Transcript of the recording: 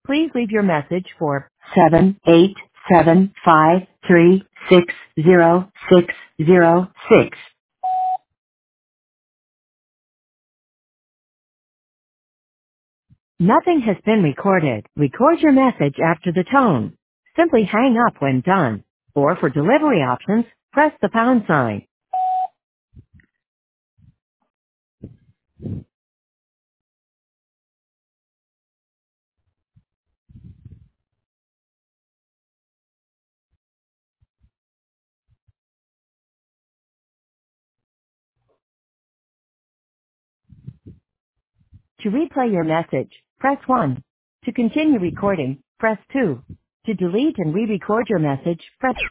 Please leave your message for 78753600606. Nothing has been recorded. Record your message after the tone. Simply hang up when done. Or for delivery options, press the pound sign. To replay your message, press 1. To continue recording, press 2. To delete and re-record your message, press